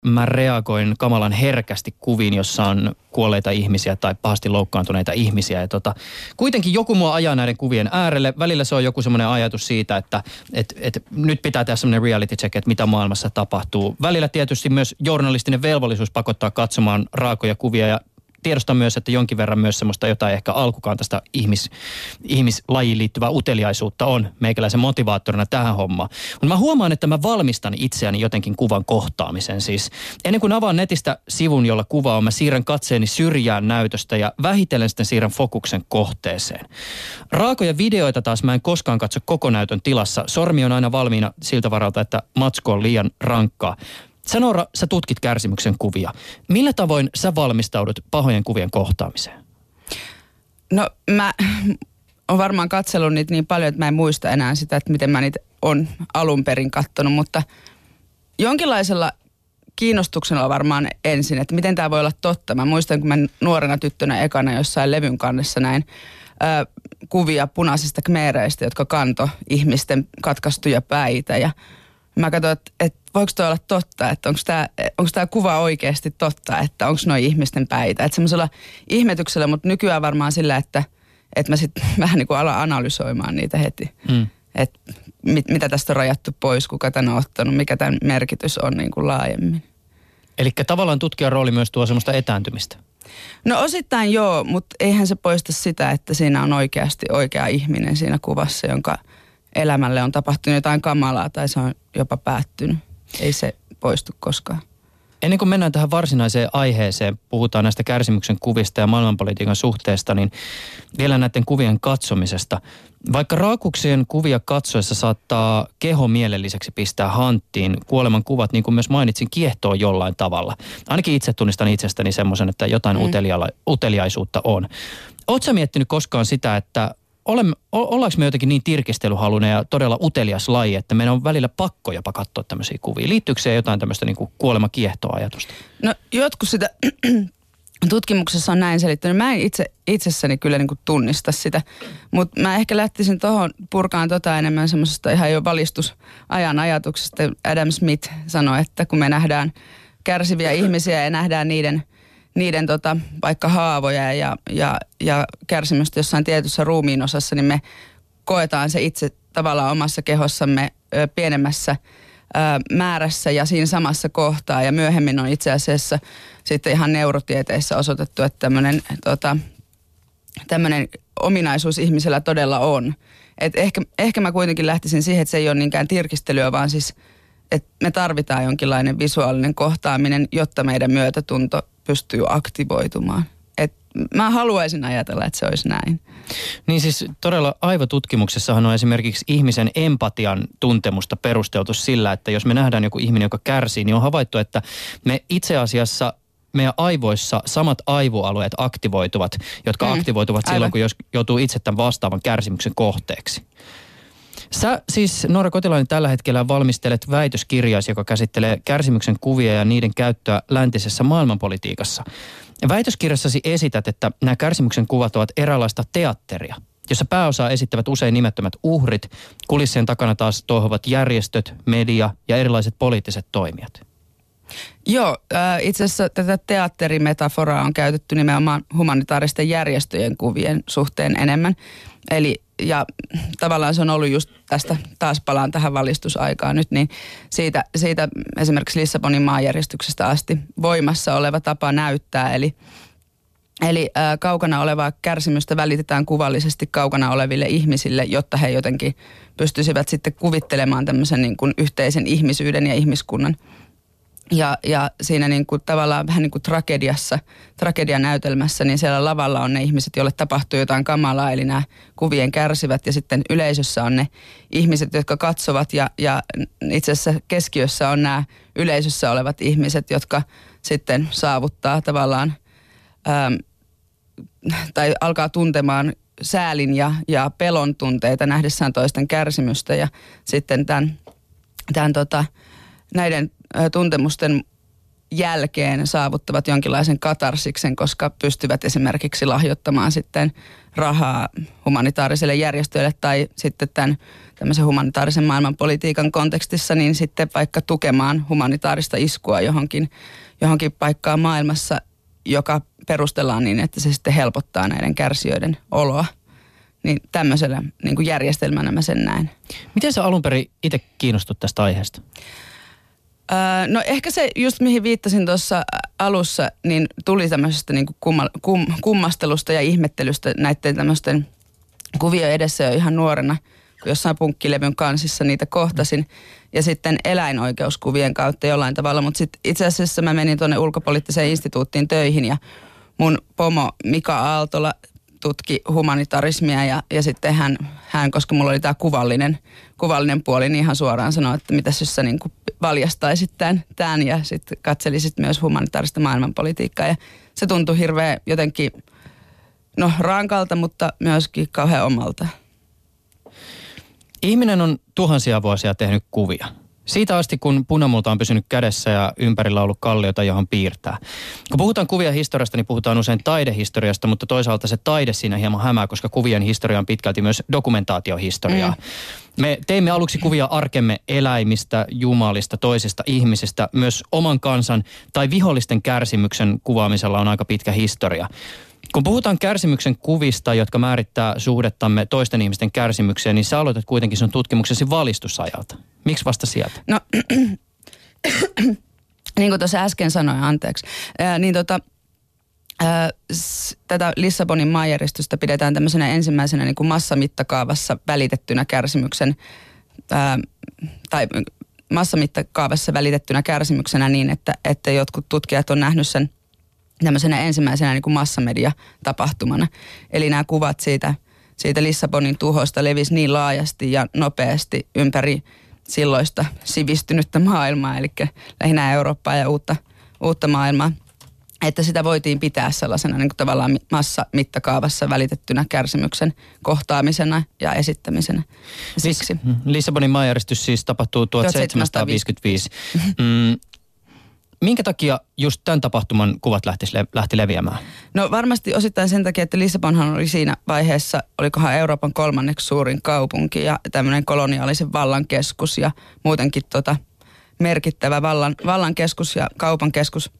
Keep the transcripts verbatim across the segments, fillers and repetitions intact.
mä reagoin kamalan herkästi kuviin, jossa on kuolleita ihmisiä tai pahasti loukkaantuneita ihmisiä. Ja tota, kuitenkin joku mua ajaa näiden kuvien äärelle. Välillä se on joku semmoinen ajatus siitä, että et, et nyt pitää tehdä semmoinen reality check, että mitä maailmassa tapahtuu. Välillä tietysti myös journalistinen velvollisuus pakottaa katsomaan raakoja kuvia ja tiedostan myös, että jonkin verran myös semmoista jotain ehkä alkukantaista ihmis, ihmislajiin liittyvää uteliaisuutta on meikäläisen motivaattorina tähän hommaan. Mutta mä huomaan, että mä valmistan itseäni jotenkin kuvan kohtaamisen. Siis ennen kuin avaan netistä sivun, jolla kuva on, mä siirrän katseeni syrjään näytöstä ja vähitellen sitten siirrän fokuksen kohteeseen. Raakoja videoita taas mä en koskaan katso koko näytön tilassa. Sormi on aina valmiina siltä varalta, että matsku on liian rankkaa. Sä Noora, sä tutkit kärsimyksen kuvia. Millä tavoin sä valmistaudut pahojen kuvien kohtaamiseen? No mä oon varmaan katsellut niitä niin paljon, että mä en muista enää sitä, että miten mä niitä on alun perin kattonut, mutta jonkinlaisella kiinnostuksella varmaan ensin, että miten tää voi olla totta. Mä muistan, kun mä nuorena tyttönä ekana jossain levyn kannessa näin ää, kuvia punaisista khmereistä, jotka kanto ihmisten katkaistuja päitä ja mä katsoin, että, että voiko toi olla totta, että onko tämä, onko tämä kuva oikeasti totta, että onko noi ihmisten päitä. Että semmoisella ihmetyksellä, mutta nykyään varmaan sillä, että, että mä sitten vähän niin kuin alan analysoimaan niitä heti. Mm. Että mit, mitä tästä on rajattu pois, kuka tämän on ottanut, mikä tämän merkitys on niin kuin laajemmin. Eli tavallaan tutkijan rooli myös tuo semmoista etääntymistä. No osittain joo, mutta eihän se poista sitä, että siinä on oikeasti oikea ihminen siinä kuvassa, jonka elämälle on tapahtunut jotain kamalaa tai se on jopa päättynyt. Ei se poistu koskaan. Ennen kuin mennään tähän varsinaiseen aiheeseen, puhutaan näistä kärsimyksen kuvista ja maailmanpolitiikan suhteesta, niin vielä näiden kuvien katsomisesta. Vaikka raakuksien kuvia katsoessa saattaa keho mielelliseksi pistää hanttiin, kuoleman kuvat, niin kuin myös mainitsin, kiehtoo jollain tavalla. Ainakin itse tunnistan itsestäni semmoisen, että jotain mm. utelia- uteliaisuutta on. Ootko sä miettinyt koskaan sitä, että Olemme, ollaanko me jotenkin niin tirkistelyhaluinen ja todella utelias laji, että meidän on välillä pakko jopa katsoa tämmöisiä kuvia? Liittyykö se jotain tämmöistä niin kuin kuolema-kiehtoa-ajatusta? No jotkut sitä tutkimuksessa on näin selittänyt. Mä en itse, itsessäni kyllä niin kuin tunnista sitä, mutta mä ehkä lähtisin tuohon purkaan tota enemmän semmoisesta ihan jo valistusajan ajatuksesta. Adam Smith sanoi, että kun me nähdään kärsiviä ihmisiä ja nähdään niiden niiden tota, vaikka haavoja ja, ja, ja kärsimystä jossain tietyssä ruumiin osassa, niin me koetaan se itse tavallaan omassa kehossamme ö, pienemmässä ö, määrässä ja siinä samassa kohtaa. Ja myöhemmin on itse asiassa sitten ihan neurotieteissä osoitettu, että tämmöinen tota, tämmöinen ominaisuus ihmisellä todella on. Et ehkä, ehkä mä kuitenkin lähtisin siihen, että se ei ole niinkään tirkistelyä, vaan siis, että me tarvitaan jonkinlainen visuaalinen kohtaaminen, jotta meidän myötätunto pystyy aktivoitumaan. Et mä haluaisin ajatella, että se olisi näin. Niin siis todella aivotutkimuksessahan on esimerkiksi ihmisen empatian tuntemusta perusteltu sillä, että jos me nähdään joku ihminen, joka kärsii, niin on havaittu, että me itse asiassa meidän aivoissa samat aivoalueet aktivoituvat, jotka mm, aktivoituvat silloin, aivan. kun jos joutuu itse tämän vastaavan kärsimyksen kohteeksi. Sä siis, Noora Kotilainen, tällä hetkellä valmistelet väitöskirjaasi, joka käsittelee kärsimyksen kuvia ja niiden käyttöä läntisessä maailmanpolitiikassa. Väitöskirjassasi esität, että nämä kärsimyksen kuvat ovat eräänlaista teatteria, jossa pääosaa esittävät usein nimettömät uhrit, kulissien takana taas touhovat järjestöt, media ja erilaiset poliittiset toimijat. Joo, äh, itse asiassa tätä teatterimetaforaa on käytetty nimenomaan humanitaaristen järjestöjen kuvien suhteen enemmän. Eli ja tavallaan se on ollut just tästä, taas palaan tähän valistusaikaan nyt, niin siitä, siitä esimerkiksi Lissabonin maanjäristyksestä asti voimassa oleva tapa näyttää. Eli, eli ää, kaukana olevaa kärsimystä välitetään kuvallisesti kaukana oleville ihmisille, jotta he jotenkin pystyisivät sitten kuvittelemaan tämmöisen niin kuin yhteisen ihmisyyden ja ihmiskunnan. Ja, ja siinä niin kuin tavallaan vähän niin kuin tragediassa, tragedianäytelmässä, niin siellä lavalla on ne ihmiset, joille tapahtuu jotain kamalaa, eli nämä kuvien kärsivät. Ja sitten yleisössä on ne ihmiset, jotka katsovat ja, ja itse asiassa keskiössä on nämä yleisössä olevat ihmiset, jotka sitten saavuttaa tavallaan ähm, tai alkaa tuntemaan säälin ja, ja pelon tunteita nähdessään toisten kärsimystä. Ja sitten tämän, tämän tota, näiden tuntemusten jälkeen saavuttavat jonkinlaisen katarsiksen, koska pystyvät esimerkiksi lahjoittamaan sitten rahaa humanitaarisille järjestöille tai sitten tämän tämmöisen humanitaarisen maailmanpolitiikan kontekstissa, niin sitten vaikka tukemaan humanitaarista iskua johonkin, johonkin paikkaan maailmassa, joka perustellaan niin, että se sitten helpottaa näiden kärsijöiden oloa. Niin tämmöisellä niin kuin järjestelmänä mä sen näen. Miten sä alun perin itse kiinnostut tästä aiheesta? Öö, no ehkä se just mihin viittasin tuossa alussa, niin tuli tämmöisestä niin kuin kumma, kum, kummastelusta ja ihmettelystä näiden tämmöisten kuvio edessä jo ihan nuorena, kun jossain punkkilevyn kansissa niitä kohtasin. Ja sitten eläinoikeuskuvien kautta jollain tavalla, mutta sitten itse asiassa mä menin tuonne ulkopoliittiseen instituuttiin töihin ja mun pomo Mika Aaltola tutki humanitarismia ja, ja sitten hän, hän, koska mulla oli tämä kuvallinen, kuvallinen puoli, niin ihan suoraan sanoi, että mitäs jos sä niin kuin valjastaisit tämän, tämän ja sitten katselisit myös humanitaarista maailmanpolitiikkaa. Ja se tuntui hirveän jotenkin, no rankalta, mutta myöskin kauhean omalta. Ihminen on tuhansia vuosia tehnyt kuvia. Siitä asti, kun punamulta on pysynyt kädessä ja ympärillä on ollut kalliota, johon piirtää. Kun puhutaan kuvien historiasta, niin puhutaan usein taidehistoriasta, mutta toisaalta se taide siinä hieman hämää, koska kuvien historia on pitkälti myös dokumentaatiohistoriaa. Mm. Me teimme aluksi kuvia arkemme eläimistä, jumalista, toisista ihmisistä. Myös oman kansan tai vihollisten kärsimyksen kuvaamisella on aika pitkä historia. Kun puhutaan kärsimyksen kuvista, jotka määrittää suhdettamme toisten ihmisten kärsimykseen, niin sä aloitat kuitenkin sun tutkimuksesi valistusajalta. Miksi vasta sieltä? No, niin kuin tuossa äsken sanoin, anteeksi, ää, niin tota, ää, s, tätä Lissabonin maanjäristystä pidetään tämmöisenä ensimmäisenä niin kuin massamitakaavassa välitettynä kärsimyksen, ää, tai massamitakaavassa välitettynä kärsimyksenä niin, että, että jotkut tutkijat on nähnyt sen tämmöisenä ensimmäisenä niin kuin massamedia-tapahtumana. Eli nämä kuvat siitä, siitä Lissabonin tuhosta levisi niin laajasti ja nopeasti ympäri silloista sivistynyttä maailmaa, eli lähinnä Eurooppaa ja uutta, uutta maailmaa, että sitä voitiin pitää sellaisena niin kuin tavallaan massamitakaavassa välitettynä kärsimyksen kohtaamisena ja esittämisenä. Siksi. Lissabonin maanjäristys siis tapahtuu tuhatseitsemänsataaviisikymmentäviisi. Mm. Minkä takia just tämän tapahtuman kuvat lähti, lähti leviämään? No varmasti osittain sen takia, että Lissabonhan oli siinä vaiheessa, olikohan Euroopan kolmanneksi suurin kaupunki ja tämmöinen koloniaalisen vallan keskus ja muutenkin tota merkittävä vallan, vallan keskus ja kaupan keskus.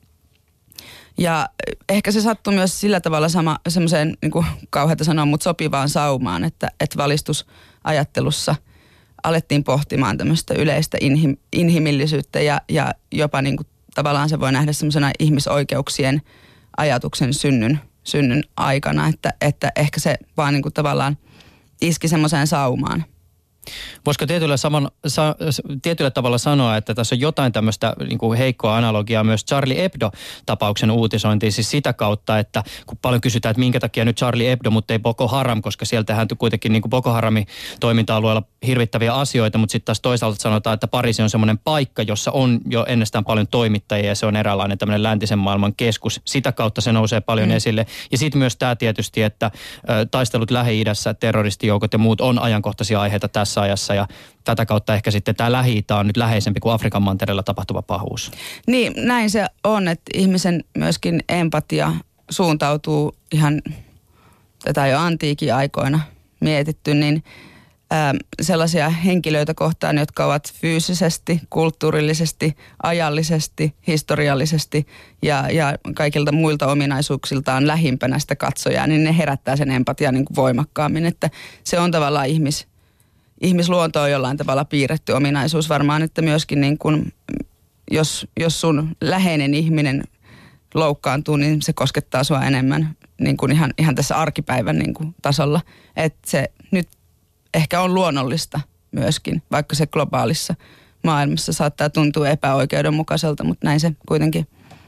Ja ehkä se sattui myös sillä tavalla sama, semmoiseen niin kuin kauheata sanoa, mutta sopivaan saumaan, että, että valistusajattelussa alettiin pohtimaan tämmöistä yleistä inhim, inhimillisyyttä ja, ja jopa niin kuin tavallaan se voi nähdä semmoisena ihmisoikeuksien ajatuksen synnyn, synnyn aikana, että, että ehkä se vaan niin kuin tavallaan iski semmoiseen saumaan. Voisiko tietyllä, saman, sa, tietyllä tavalla sanoa, että tässä on jotain tämmöistä niin kuin heikkoa analogiaa myös Charlie Hebdo-tapauksen uutisointiin, siis sitä kautta, että kun paljon kysytään, että minkä takia nyt Charlie Hebdo, mutta ei Boko Haram, koska sieltähän kuitenkin niin kuin Boko Haramin toiminta-alueella hirvittäviä asioita, mutta sitten taas toisaalta sanotaan, että Pariisi on semmoinen paikka, jossa on jo ennestään paljon toimittajia ja se on eräänlainen tämmöinen läntisen maailman keskus. Sitä kautta se nousee paljon mm. esille. Ja sitten myös tämä tietysti, että ä, taistelut Lähi-idässä, terroristijoukot ja muut on ajankohtaisia aiheita tässä ajassa ja tätä kautta ehkä sitten tämä Lähi-itä on nyt läheisempi kuin Afrikan mantereella tapahtuva pahuus. Niin, näin se on, että ihmisen myöskin empatia suuntautuu ihan tätä jo antiikin aikoina mietitty, niin ää, sellaisia henkilöitä kohtaan, jotka ovat fyysisesti, kulttuurillisesti, ajallisesti, historiallisesti ja, ja kaikilta muilta ominaisuuksiltaan lähimpänä sitä katsojaa, niin ne herättää sen empatian niin kuin voimakkaammin, että se on tavallaan ihmis Ihmisluonto on jollain tavalla piirretty ominaisuus varmaan, että myöskin niin kun, jos, jos sun läheinen ihminen loukkaantuu, niin se koskettaa sua enemmän niin kuin ihan, ihan tässä arkipäivän niin kuin tasolla. Että se nyt ehkä on luonnollista myöskin, vaikka se globaalissa maailmassa saattaa tuntua epäoikeudenmukaiselta, mutta näin se kuitenkin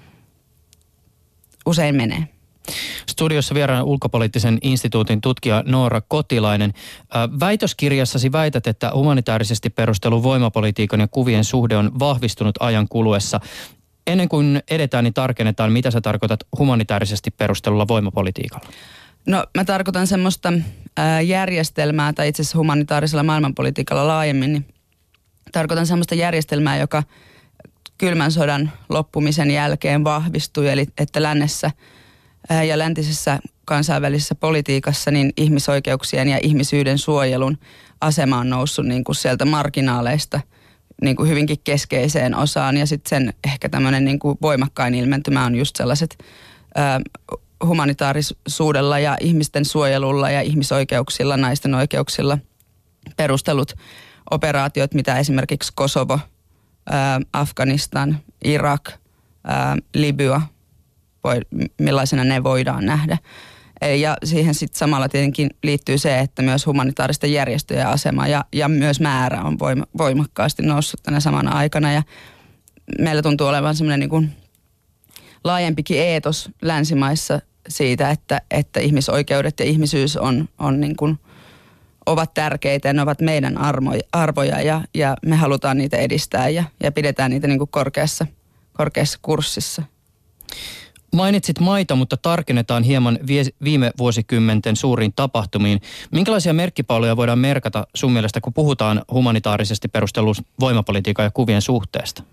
usein menee. Studiossa vieraana ulkopoliittisen instituutin tutkija Noora Kotilainen. Väitöskirjassasi väität, että humanitaarisesti perustelun voimapolitiikan ja kuvien suhde on vahvistunut ajan kuluessa. Ennen kuin edetään, niin tarkennetaan, mitä sä tarkoitat humanitaarisesti perustelulla voimapolitiikalla? No mä tarkoitan semmoista ää, järjestelmää, tai itse asiassa humanitaarisella maailmanpolitiikalla laajemmin, niin tarkoitan semmoista järjestelmää, joka kylmän sodan loppumisen jälkeen vahvistui, eli että lännessä ja läntisessä kansainvälisessä politiikassa niin ihmisoikeuksien ja ihmisyyden suojelun asema on noussut niin kuin sieltä marginaaleista niin kuin hyvinkin keskeiseen osaan. Ja sitten sen ehkä tämmöinen niin kuin voimakkain ilmentymä on just sellaiset ää, humanitaarisuudella ja ihmisten suojelulla ja ihmisoikeuksilla, naisten oikeuksilla perustelut operaatiot, mitä esimerkiksi Kosovo, ää, Afganistan, Irak, ää, Libya, voi, millaisena ne voidaan nähdä. Ja siihen sitten samalla tietenkin liittyy se, että myös humanitaaristen järjestöjen asema ja, ja myös määrä on voima, voimakkaasti noussut tänä samana aikana. Ja meillä tuntuu olevan semmoinen niin kuin laajempikin eetos länsimaissa siitä, että, että ihmisoikeudet ja ihmisyys on, on niin kuin, ovat tärkeitä ja ne ovat meidän armoja, arvoja ja, ja me halutaan niitä edistää ja, ja pidetään niitä niin kuin korkeassa, korkeassa kurssissa. Mainitsit maita, mutta tarkennetaan hieman viime vuosikymmenten suuriin tapahtumiin. Minkälaisia merkkipaaluja voidaan merkata sun mielestä, kun puhutaan humanitaarisesti perustellusta voimapolitiikan ja kuvien suhteesta?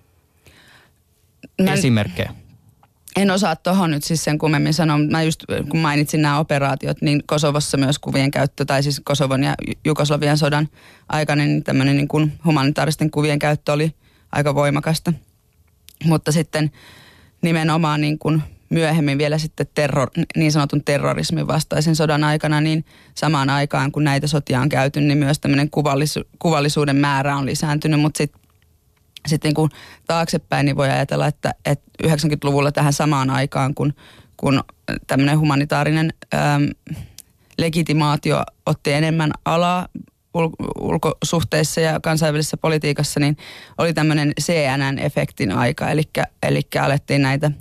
Mä Esimerkkejä. En osaa tuohon nyt siis sen kummemmin sanoa, mutta mä just kun mainitsin nämä operaatiot, niin Kosovossa myös kuvien käyttö, tai siis Kosovon ja Jugoslavian sodan aikana, niin tämmöinen niin kuin humanitaaristen kuvien käyttö oli aika voimakasta. Mutta sitten nimenomaan niin kuin myöhemmin vielä sitten terror, niin sanotun terrorismin vastaisen sodan aikana, niin samaan aikaan kun näitä sotia on käyty, niin myös tämmöinen kuvallisu, kuvallisuuden määrä on lisääntynyt, mutta sitten sit niin kuin taaksepäin niin voi ajatella, että, että yhdeksänkymmentäluvulla tähän samaan aikaan, kun, kun tämmöinen humanitaarinen äm, legitimaatio otti enemmän alaa ul, ulkosuhteissa ja kansainvälisessä politiikassa, niin oli tämmöinen C N N-efektin aika, eli, eli alettiin näitä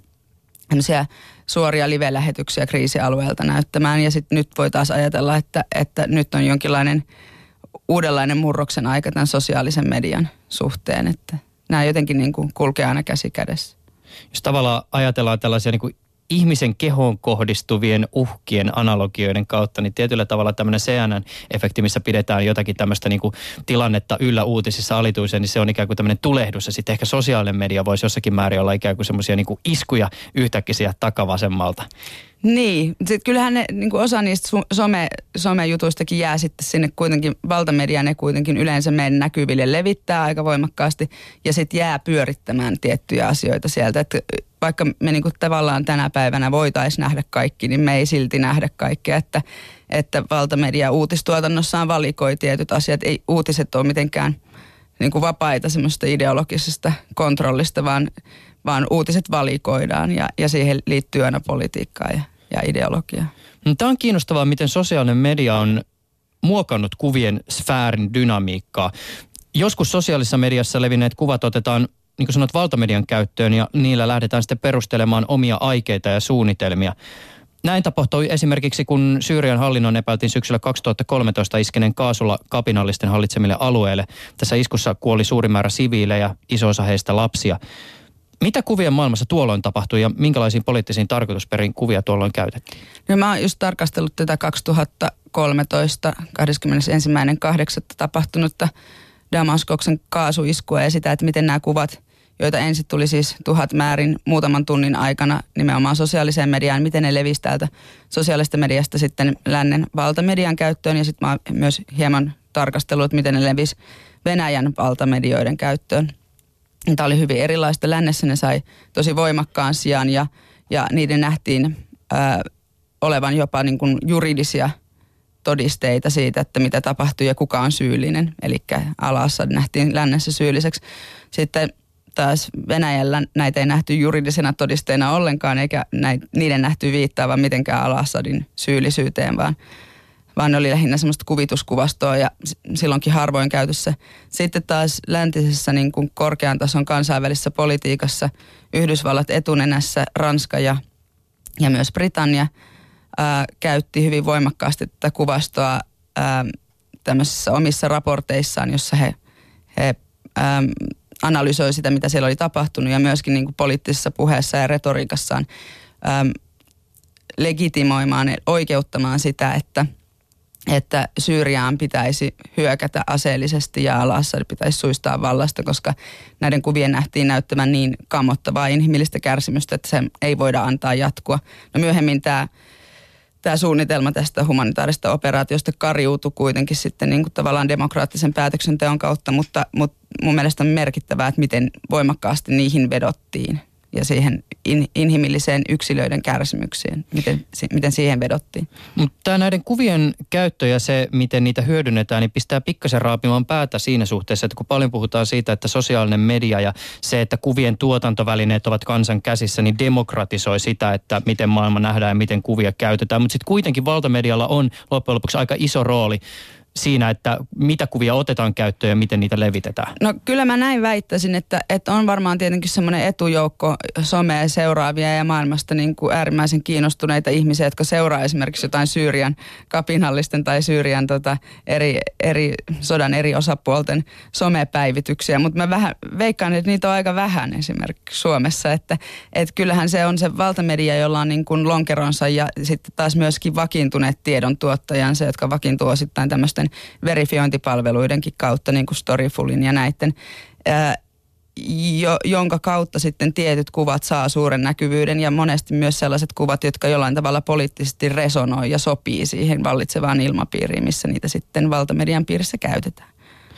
suoria live-lähetyksiä kriisialueelta näyttämään. Ja sitten nyt voi taas ajatella, että, että nyt on jonkinlainen uudenlainen murroksen aika tämän sosiaalisen median suhteen. Että nämä jotenkin niin kuin kulkee aina käsi kädessä. Jos tavallaan ajatellaan tällaisia niin kuin ihmisen kehoon kohdistuvien uhkien analogioiden kautta, niin tietyllä tavalla tämmöinen C N N-efekti, missä pidetään jotakin tämmöistä niin kuin tilannetta yllä uutisissa alituiseen, niin se on ikään kuin tämmöinen tulehdus. Ja sitten ehkä sosiaalinen media voisi jossakin määrin olla ikään kuin semmoisia niin kuin iskuja yhtäkkiä takavasemmalta. Niin, sitten kyllähän ne, niin kuin osa niistä some, somejutuistakin jää sitten sinne kuitenkin, valtamedia ne kuitenkin yleensä meidän näkyville levittää aika voimakkaasti ja sitten jää pyörittämään tiettyjä asioita sieltä, että vaikka me niin kuin tavallaan tänä päivänä voitaisiin nähdä kaikki, niin me ei silti nähdä kaikkea, että, että valtamedia uutistuotannossaan valikoi tietyt asiat, ei uutiset ole mitenkään niin kuin vapaita semmoista ideologisesta kontrollista, vaan vaan uutiset valikoidaan ja, ja siihen liittyy aina politiikkaa ja, ja ideologiaa. Tämä on kiinnostavaa, miten sosiaalinen media on muokannut kuvien sfäärin dynamiikkaa. Joskus sosiaalisessa mediassa levinneet kuvat otetaan, niin kuin sanot, valtamedian käyttöön ja niillä lähdetään sitten perustelemaan omia aikeita ja suunnitelmia. Näin tapahtui esimerkiksi, kun Syyrian hallinnon epäiltiin syksyllä kaksituhattakolmetoista iskeneen kaasulla kapinallisten hallitsemille alueille. Tässä iskussa kuoli suuri määrä siviilejä, iso osa heistä lapsia. Mitä kuvien maailmassa tuolloin tapahtui ja minkälaisiin poliittisiin tarkoitusperiin kuvia tuolloin käytettiin? No mä oon just tarkastellut tätä kaksituhattakolmetoista kahdeskymmenesensimmäinen kahdeksatta tapahtunutta Damaskoksen kaasuiskua ja sitä, että miten nämä kuvat, joita ensin tuli siis tuhat määrin muutaman tunnin aikana nimenomaan sosiaaliseen mediaan, miten ne levisi täältä sosiaalista mediasta sitten lännen valtamedian käyttöön ja sitten mä oon myös hieman tarkastellut, että miten ne levisi Venäjän valtamedioiden käyttöön. Tämä oli hyvin erilaista. Lännessä ne sai tosi voimakkaan sijaan ja, ja niiden nähtiin ää, olevan jopa niin kuin juridisia todisteita siitä, että mitä tapahtui ja kuka on syyllinen. Eli al-Assad nähtiin lännessä syylliseksi. Sitten taas Venäjällä näitä ei nähty juridisena todisteena ollenkaan, eikä näitä, niiden nähty viittaavan mitenkään al-Assadin syyllisyyteen, vaan vaan ne oli lähinnä semmoista kuvituskuvastoa ja silloinkin harvoin käytössä. Sitten taas läntisessä niin kuin korkean tason kansainvälisessä politiikassa Yhdysvallat etunenässä, Ranska ja, ja myös Britannia ää, käytti hyvin voimakkaasti tätä kuvastoa ää, tämmöisissä omissa raporteissaan, jossa he, he ää, analysoivat sitä, mitä siellä oli tapahtunut ja myöskin niin kuin poliittisessa puheessa ja retoriikassaan ää, legitimoimaan, oikeuttamaan sitä, että että Syyriaan pitäisi hyökätä aseellisesti ja al-Assad pitäisi suistaa vallasta, koska näiden kuvien nähtiin näyttämään niin kammottavaa inhimillistä kärsimystä, että se ei voida antaa jatkua. No myöhemmin tämä Tämä suunnitelma tästä humanitaarista operaatiosta kariutui kuitenkin sitten niin kuin tavallaan demokraattisen päätöksenteon kautta, mutta, mutta mun mielestä on merkittävää, että miten voimakkaasti niihin vedottiin ja siihen in, inhimilliseen yksilöiden kärsimyksiin, miten, miten siihen vedottiin. Mutta näiden kuvien käyttö ja se, miten niitä hyödynnetään, niin pistää pikkasen raapimaan päätä siinä suhteessa, että kun paljon puhutaan siitä, että sosiaalinen media ja se, että kuvien tuotantovälineet ovat kansan käsissä, niin demokratisoi sitä, että miten maailma nähdään ja miten kuvia käytetään. Mutta sitten kuitenkin valtamedialla on loppujen lopuksi aika iso rooli siinä, että mitä kuvia otetaan käyttöön ja miten niitä levitetään. No kyllä mä näin väittäisin, että, että on varmaan tietenkin semmoinen etujoukko somea seuraavia ja maailmasta niin kuin äärimmäisen kiinnostuneita ihmisiä, jotka seuraa esimerkiksi jotain Syyrian kapinallisten tai Syyrian tota, eri, eri, sodan eri osapuolten somepäivityksiä, mutta mä vähän veikkaan, että niitä on aika vähän esimerkiksi Suomessa, että, että kyllähän se on se valtamedia, jolla on niin kuin lonkeronsa ja sitten taas myöskin vakiintuneet tiedontuottajansa, jotka vakiintuu osittain tämmöistä verifiointipalveluidenkin kautta, niin kuin Storyfulin ja näiden, ää, jo, jonka kautta sitten tietyt kuvat saa suuren näkyvyyden ja monesti myös sellaiset kuvat, jotka jollain tavalla poliittisesti resonoi ja sopii siihen vallitsevaan ilmapiiriin, missä niitä sitten valtamedian piirissä käytetään.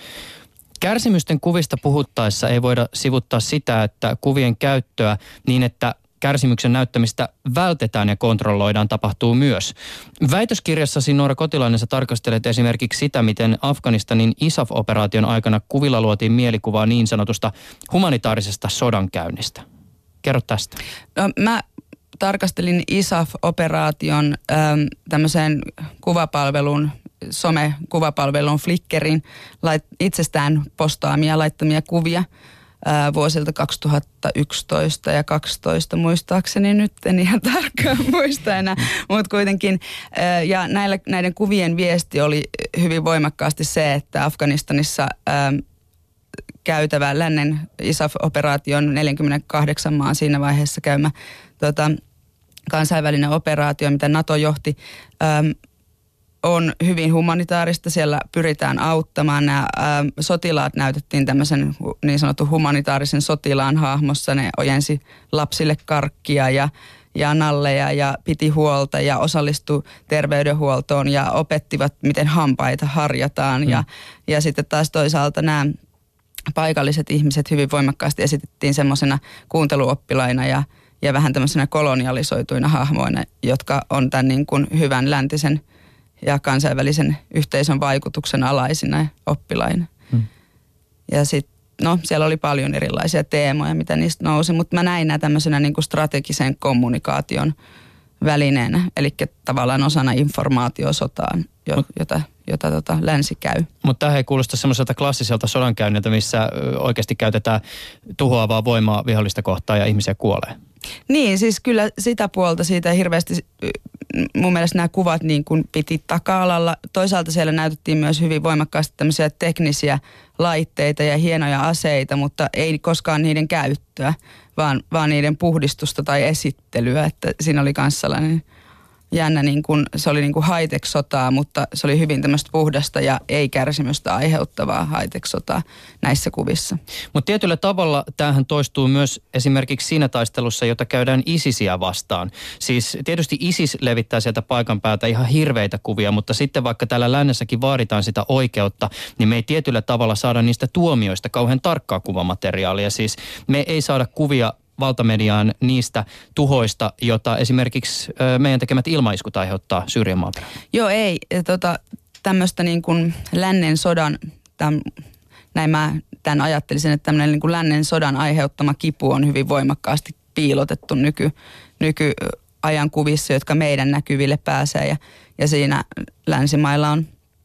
Kärsimysten kuvista puhuttaessa ei voida sivuttaa sitä, että kuvien käyttöä niin, että kärsimyksen näyttämistä vältetään ja kontrolloidaan tapahtuu myös. Väitöskirjassasi Noora Kotilainen sä tarkastelet esimerkiksi sitä, miten Afganistanin I S A F-operaation aikana kuvilla luotiin mielikuvaa niin sanotusta humanitaarisesta sodankäynnistä. Kerro tästä. No, mä tarkastelin I S A F-operaation ähm, tämmöiseen kuvapalvelun, some-kuvapalvelun Flickerin lait, itsestään postaamia laittamia kuvia vuosilta kaksituhattayksitoista ja kaksitoista muistaakseni, nyt en ihan tarkkaan muista enää, mutta kuitenkin. Ja näillä, näiden kuvien viesti oli hyvin voimakkaasti se, että Afganistanissa ää, käytävä lännen I S A F-operaation neljäkymmentäkahdeksan maan siinä vaiheessa käymä tota, kansainvälinen operaatio, mitä NATO johti, ää, on hyvin humanitaarista. Siellä pyritään auttamaan. Nämä ää, sotilaat näytettiin tämmöisen niin sanotun humanitaarisen sotilaan hahmossa. Ne ojensi lapsille karkkia ja, ja nalleja ja piti huolta ja osallistui terveydenhuoltoon ja opettivat, miten hampaita harjataan. Mm. Ja, ja sitten taas toisaalta nämä paikalliset ihmiset hyvin voimakkaasti esitettiin semmoisena kuunteluoppilaina ja, ja vähän tämmöisenä kolonialisoituina hahmoina, jotka on tämän niin kuin hyvän läntisen ja kansainvälisen yhteisön vaikutuksen alaisina oppilaina. Hmm. Ja sitten, no siellä oli paljon erilaisia teemoja, mitä niistä nousi, mutta mä näin nämä tämmöisenä niin kuin strategisen kommunikaation välineenä, eli tavallaan osana informaatiosotaan, jo, jota, jota tota, länsi käy. Mutta tämä ei kuulosta semmoiselta klassiselta sodankäynniltä, missä oikeasti käytetään tuhoavaa voimaa vihollista kohtaan ja ihmisiä kuolee. Niin, siis kyllä sitä puolta siitä hirveästi, mun mielestä nämä kuvat niin kuin piti taka-alalla. Toisaalta siellä näytettiin myös hyvin voimakkaasti tämmöisiä teknisiä laitteita ja hienoja aseita, mutta ei koskaan niiden käyttöä, vaan, vaan niiden puhdistusta tai esittelyä. Että siinä oli myös sellainen jännä, niin kuin, se oli niin kuin high-tech-sotaa, mutta se oli hyvin tämmöistä puhdasta ja ei-kärsimystä aiheuttavaa high-tech-sotaa näissä kuvissa. Mutta tietyllä tavalla tämähän toistuu myös esimerkiksi siinä taistelussa, jota käydään ISISiä vastaan. Siis tietysti ISIS levittää sieltä paikan päältä ihan hirveitä kuvia, mutta sitten vaikka täällä lännessäkin vaaditaan sitä oikeutta, niin me ei tietyllä tavalla saada niistä tuomioista kauhean tarkkaa kuvamateriaalia. Siis me ei saada kuvia valtamediaan niistä tuhoista, jota esimerkiksi ö, meidän tekemät ilmaiskut aiheuttaa Syyrian maaperällä. Joo, ei. Tota, tämmöistä niin kuin lännen sodan, tämän, näin mä tämän ajattelisin, että tämmöinen niin kuin lännen sodan aiheuttama kipu on hyvin voimakkaasti piilotettu nyky, nykyajan kuvissa, jotka meidän näkyville pääsee. Ja, ja siinä länsimailla on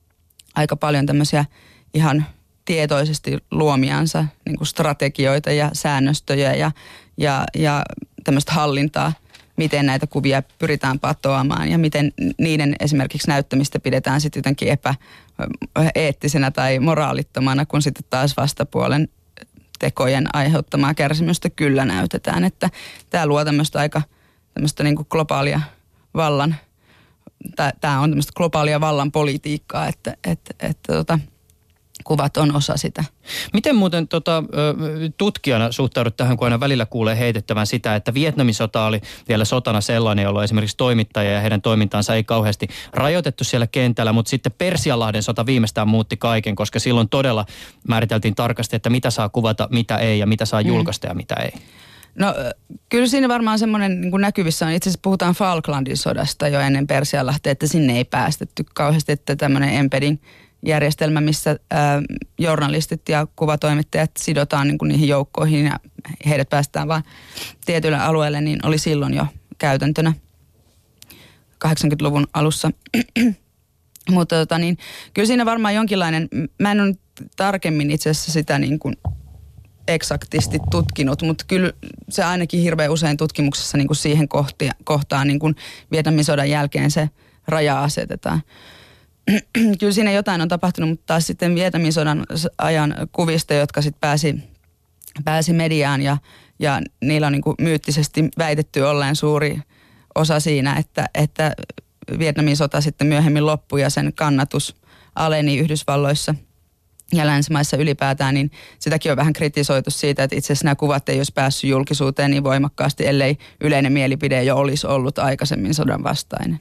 aika paljon tämmöisiä ihan tietoisesti luomiansa niin kuin strategioita ja säännöstöjä ja, ja, ja tämmöistä hallintaa, miten näitä kuvia pyritään patoamaan ja miten niiden esimerkiksi näyttämistä pidetään sitten jotenkin epäeettisenä tai moraalittomana, kun sitten taas vastapuolen tekojen aiheuttamaa kärsimystä kyllä näytetään. Että tämä luo tämmöistä aika tämmöistä niin kuin globaalia vallan tämä on tämmöistä globaalia vallan politiikkaa, että, että, että tota, kuvat on osa sitä. Miten muuten tota, tutkijana suhtaudut tähän, kun aina välillä kuulee heitettävän sitä, että Vietnamin sota oli vielä sotana sellainen, jolloin esimerkiksi toimittajia ja heidän toimintaansa ei kauheasti rajoitettu siellä kentällä, mutta sitten Persianlahden sota viimeistään muutti kaiken, koska silloin todella määriteltiin tarkasti, että mitä saa kuvata, mitä ei ja mitä saa julkaista mm. ja mitä ei. No kyllä siinä varmaan semmoinen niin kuin näkyvissä on, itse asiassa puhutaan Falklandin sodasta jo ennen Persianlahtea, että sinne ei päästetty kauheasti, että tämmöinen embedding järjestelmä, missä ää, journalistit ja kuvatoimittajat sidotaan niin kuin niihin joukkoihin ja heidät päästään vaan tietylle alueelle, niin oli silloin jo käytäntönä kahdeksankymmentäluvun alussa. Mutta tota niin, kyllä siinä varmaan jonkinlainen, mä en ole tarkemmin itse asiassa sitä niin kuin eksaktisti tutkinut, mutta kyllä se ainakin hirveän usein tutkimuksessa niin kuin siihen kohtia, kohtaan niin kuin Vietnamin sodan jälkeen se raja asetetaan. Kyllä siinä jotain on tapahtunut, mutta taas sitten Vietnamin sodan ajan kuvista, jotka sitten pääsi, pääsi mediaan ja, ja niillä on niin kuin myyttisesti väitetty olleen suuri osa siinä, että, että Vietnamin sota sitten myöhemmin loppui ja sen kannatus aleni Yhdysvalloissa ja länsimaissa ylipäätään, niin sitäkin on vähän kritisoitu siitä, että itse asiassa nämä kuvat ei olisi päässyt julkisuuteen niin voimakkaasti, ellei yleinen mielipide jo olisi ollut aikaisemmin sodan vastainen.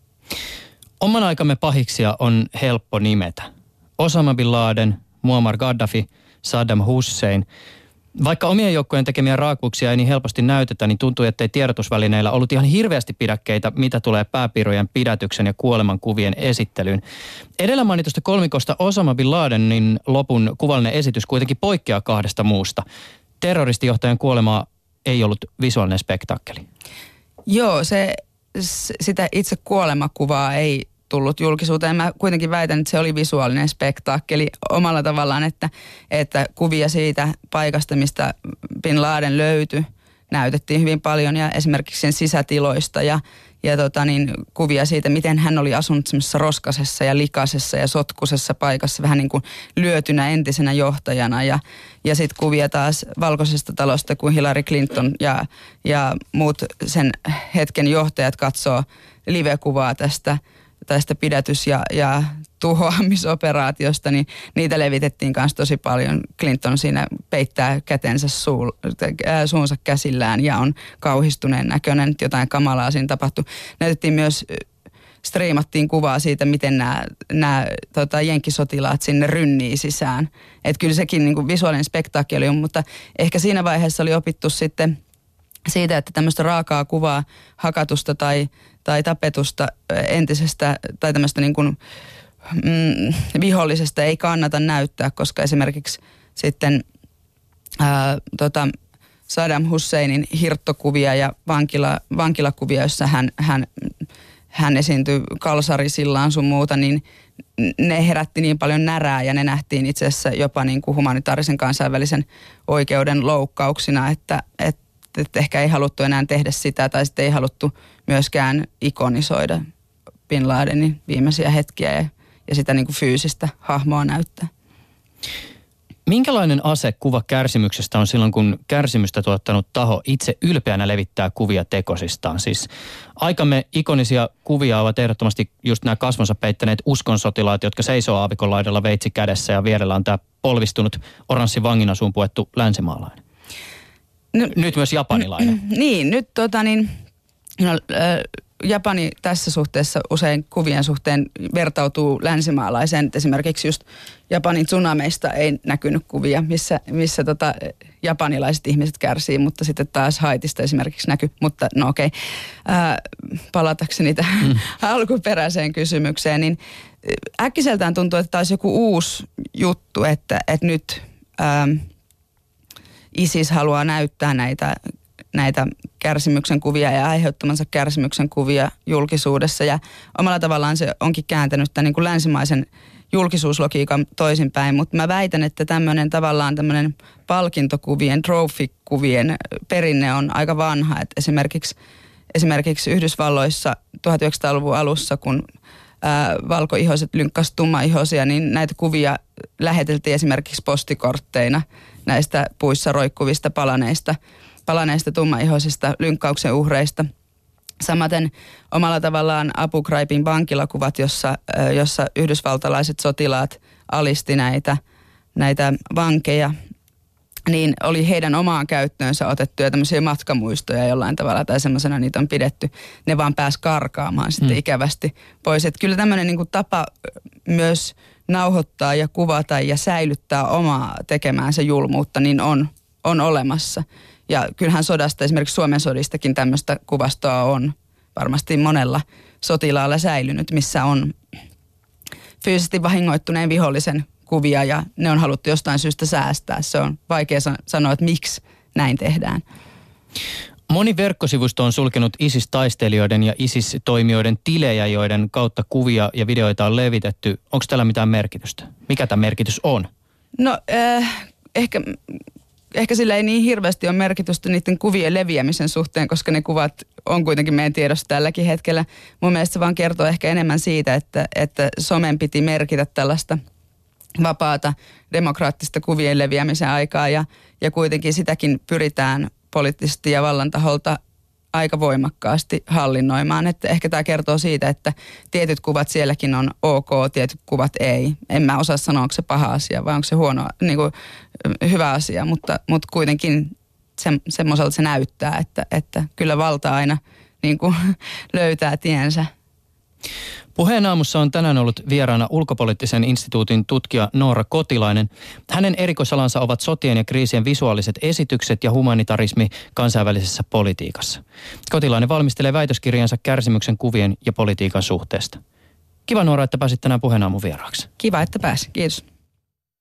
Oman aikamme pahiksia on helppo nimetä. Osama Bin Laden, Muammar Gaddafi, Saddam Hussein. Vaikka omien joukkojen tekemiä raakuuksia ei niin helposti näytetä, niin tuntuu, ettei tiedotusvälineillä ollut ihan hirveästi pidäkkeitä, mitä tulee pääpiirrojen pidätyksen ja kuolemankuvien esittelyyn. Edellä mainitusta kolmikosta Osama Bin Ladenin lopun kuvallinen esitys kuitenkin poikkeaa kahdesta muusta. Terroristijohtajan kuolema ei ollut visuaalinen spektaakkeli. Joo, se, sitä itse kuolemakuvaa ei tullut julkisuuteen. Mä kuitenkin väitän, että se oli visuaalinen spektaakkeli omalla tavallaan, että, että kuvia siitä paikasta, mistä Bin Laden löytyi, näytettiin hyvin paljon ja esimerkiksi sen sisätiloista ja, ja tota niin, kuvia siitä, miten hän oli asunut semmoisessa roskasessa ja likaisessa ja sotkusessa paikassa, vähän niin kuin lyötynä entisenä johtajana ja, ja sitten kuvia taas Valkoisesta talosta, kun Hillary Clinton ja, ja muut sen hetken johtajat katsoo live-kuvaa tästä tästä pidätys- ja, ja tuhoamisoperaatiosta, niin niitä levitettiin kanssa tosi paljon. Clinton siinä peittää kätensä suu, äh, suunsa käsillään ja on kauhistuneen näköinen, että jotain kamalaa siinä tapahtui. Näytettiin myös, striimattiin kuvaa siitä, miten nämä, nämä tota, jenkkisotilaat sinne rynnii sisään. Että kyllä sekin niin kuin visuaalinen spektaakkeli on, mutta ehkä siinä vaiheessa oli opittu sitten siitä, että tämmöistä raakaa kuvaa hakatusta tai, tai tapetusta entisestä tai tämmöistä niin kuin, mm, vihollisesta ei kannata näyttää, koska esimerkiksi sitten ää, tota, Saddam Husseinin hirttokuvia ja vankila, vankilakuvia, joissa hän, hän, hän esiintyi kalsarisillaan sun muuta, niin ne herätti niin paljon närää ja ne nähtiin itse asiassa jopa niin kuin humanitaarisen kansainvälisen oikeuden loukkauksina, että, että että ehkä ei haluttu enää tehdä sitä tai sitten ei haluttu myöskään ikonisoida Bin Ladenin viimeisiä hetkiä ja, ja sitä niin kuin fyysistä hahmoa näyttää. Minkälainen ase kuva kärsimyksestä on silloin, kun kärsimystä tuottanut taho itse ylpeänä levittää kuvia tekosistaan? Siis aikamme ikonisia kuvia ovat ehdottomasti just nämä kasvonsa peittäneet uskonsotilaat, jotka seisoo aavikon laidalla veitsi kädessä ja vierellä on tämä polvistunut oranssi vanginasuun puettu länsimaalainen. No, nyt myös japanilainen. Niin, nyt tota niin, no, äh, Japani tässä suhteessa usein kuvien suhteen vertautuu länsimaalaiseen. Esimerkiksi just Japanin tsunameista ei näkynyt kuvia, missä, missä tota, japanilaiset ihmiset kärsii, mutta sitten taas Haitista esimerkiksi näkyy. Mutta no okei, äh, palatakseni tähän mm. alkuperäiseen kysymykseen, niin äkkiseltään tuntuu, että taas joku uusi juttu, että, että nyt Ähm, ISIS haluaa näyttää näitä, näitä kärsimyksen kuvia ja aiheuttamansa kärsimyksen kuvia julkisuudessa. Ja omalla tavallaan se onkin kääntänyt tämän niin kuin länsimaisen julkisuuslogiikan toisinpäin. Mutta mä väitän, että tämmöinen tavallaan tämmöinen palkintokuvien, trophy-kuvien perinne on aika vanha. Et esimerkiksi, esimerkiksi Yhdysvalloissa tuhatyhdeksänsataaluvun alussa, kun ää, valkoihoiset lynkkas tummaihoisia, niin näitä kuvia läheteltiin esimerkiksi postikortteina näistä puissa roikkuvista palaneista, palaneista tummaihoisista lynkkauksen uhreista. Samaten omalla tavallaan Abu Ghraibin vankilakuvat, jossa, jossa yhdysvaltalaiset sotilaat alisti näitä, näitä vankeja, niin oli heidän omaan käyttöönsä otettuja tämmöisiä matkamuistoja jollain tavalla, tai semmoisena niitä on pidetty. Ne vaan pääsi karkaamaan sitten mm. ikävästi pois. Että kyllä tämmöinen niin kuin tapa myös nauhoittaa ja kuvata ja säilyttää omaa tekemäänsä julmuutta, niin on, on olemassa. Ja kyllähän sodasta, esimerkiksi Suomen sodistakin tämmöistä kuvastoa on varmasti monella sotilaalla säilynyt, missä on fyysisesti vahingoittuneen vihollisen kuvia ja ne on haluttu jostain syystä säästää. Se on vaikea sanoa, että miksi näin tehdään. Moni verkkosivusto on sulkenut ISIS-taistelijoiden ja ISIS-toimijoiden tilejä, joiden kautta kuvia ja videoita on levitetty. Onko tällä mitään merkitystä? Mikä tämä merkitys on? No äh, ehkä, ehkä sillä ei niin hirveästi ole merkitystä niiden kuvien leviämisen suhteen, koska ne kuvat on kuitenkin meidän tiedossa tälläkin hetkellä. Mun mielestä se vaan kertoo ehkä enemmän siitä, että, että somen piti merkitä tällaista vapaata demokraattista kuvien leviämisen aikaa ja, ja kuitenkin sitäkin pyritään poliittisesti ja vallan taholta aika voimakkaasti hallinnoimaan. Että ehkä tämä kertoo siitä, että tietyt kuvat sielläkin on ok, tietyt kuvat ei. En mä osaa sanoa, onko se paha asia vai onko se huono, niin kuin, hyvä asia, mutta, mutta kuitenkin se, semmoiselta se näyttää, että, että kyllä valta aina niin kuin, löytää tiensä. Puheen aamussa on tänään ollut vieraana Ulkopoliittisen instituutin tutkija Noora Kotilainen. Hänen erikoisalansa ovat sotien ja kriisien visuaaliset esitykset ja humanitarismi kansainvälisessä politiikassa. Kotilainen valmistelee väitöskirjansa kärsimyksen kuvien ja politiikan suhteesta. Kiva Noora, että pääsit tänään Puheen aamun vieraaksi. Kiva, että pääsin. Kiitos.